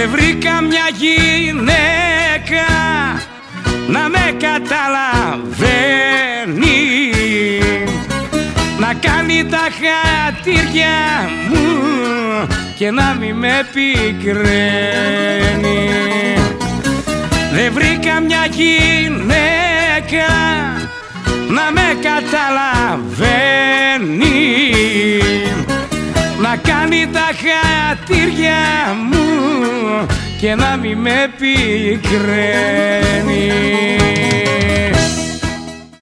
Δεν βρήκα μια γυναίκα να με καταλαβαίνει, να κάνει τα χατήρια μου και να μη με πικραίνει. Δεν βρήκα μια γυναίκα να με καταλαβαίνει, να κάνει τα χατήρια μου και να μη με πικραίνει.